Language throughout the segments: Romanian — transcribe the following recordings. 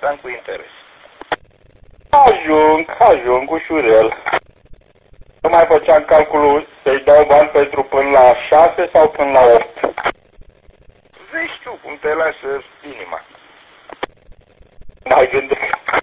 interesant cu interes. Ajung ușurel. Nu mai făceam calculul să-i dau bani pentru până la 6 sau până la 8. Vezi tu cum te lasă inima. N-ai gândit.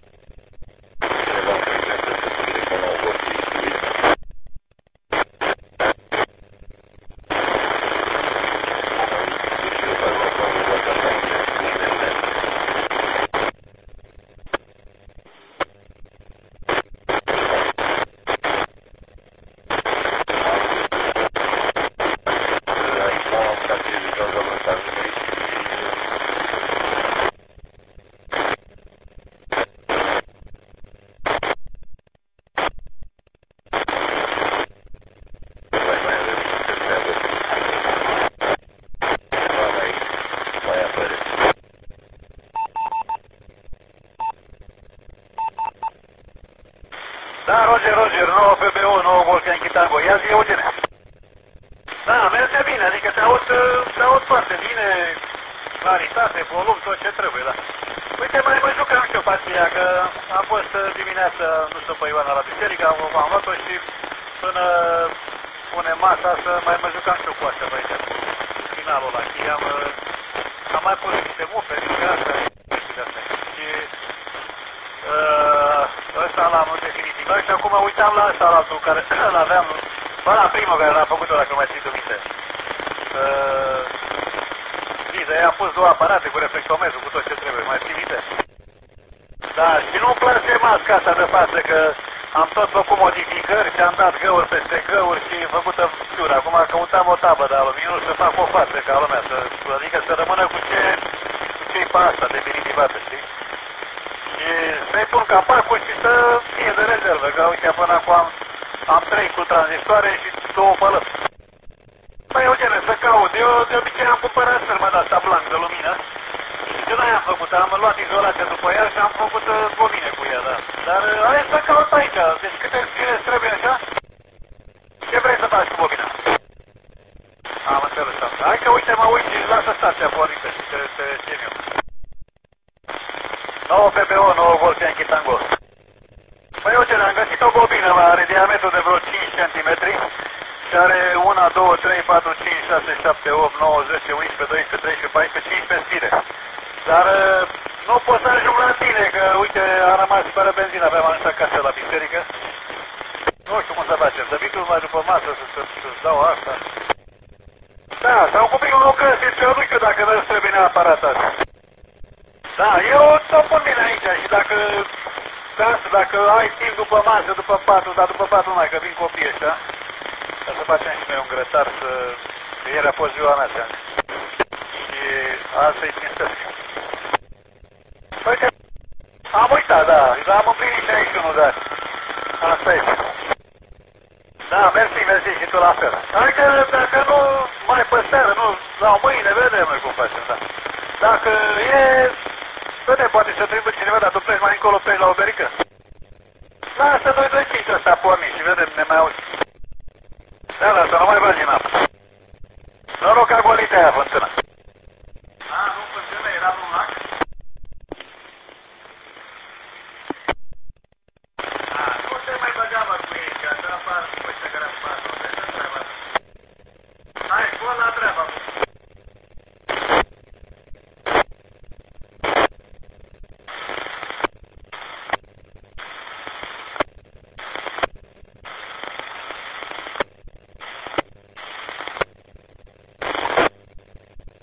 Da, Roger, 9 PBO, 9 Volcan Chitango. Ia zi, Eugene. Da, merge bine, adică te aud foarte bine, claritate, volum, tot ce trebuie, da. Uite, mai jucam și eu partida, că am fost dimineața, nu știu, pe Ioana la biserică, am luat-o și până punem masa să mai jucam și eu cu asta, băi, finalul ăla. Și am mai pus niște mufe, și asta, și ăsta l-am definitiv. Și acum uitam la ăsta, la altul care l-aveam, bă, la primul care l-am făcut-o, dacă mai ții tu minte. Liza, i-am pus 2 aparate cu reflectometru, cu tot ce trebuie, mai ții minte? Da, și nu-mi place masca asta de față, că am tot făcut modificări și am dat găuri peste găuri și făcută fiură. Acum căutam o tabă de aluminiu să fac o față ca lumea, adică să rămână cu ce-i pe asta definitivată, știi? Și să-i pun capacul și să fie de rezervă, că uite, până acum am 3 cu tranzistoare și 2 pălăți. Păi, Eugene, să caut. Eu de obicei am cumpărat sârmă de asta blanc de lumină și n-aia am făcut, am luat izolația după ea și am făcut bobine cu ea, da. Dar hai să caut aici, deci câte îți trebuie așa? Ce vrei să faci cu bobina? Am înțeles asta. Hai că uite, mă uit și lasă stația pornită și te țin eu. 9 PPO, 9 Volcan Chitango. Păi, Eugene, am găsit o bobină, are diametru de vreo 5 cm și are 1, 2, 3, 4, 5, 6, 7, 8, 9, 10, 11, 12, 13, 14, 15 spire. Dar nu pot să ajung la tine, că uite, a rămas fără benzină, aveam ajuns acasă la biserică. Nu știu cum să facem, să vii tu mai după masă să-ți dau asta. Da, sau cu primul lucru, zici că nu știu dacă vezi trebuie neapărat asta. Da, eu să pun bine aici și dacă ai timp după masă, după 4, dar după 4 mai, că vin copiii ăștia, ca să facem și noi un grătar, că ieri a fost ziua mea, și azi să-i cinstesc. Uite, am uitat, da, dar am împlinit 61 de ani. Asta este. Da, mersi și tu la fel. Adică dacă nu mai pe seară, nu, la mâine, vedem noi cum facem, da. Dacă e, vedem, poate să trebuie cineva, dar tu pleci mai încolo, pleci la o berică. Lasă 225 ăsta porni și vedem, ne mai auzi. Da, să nu mai bagi în apă.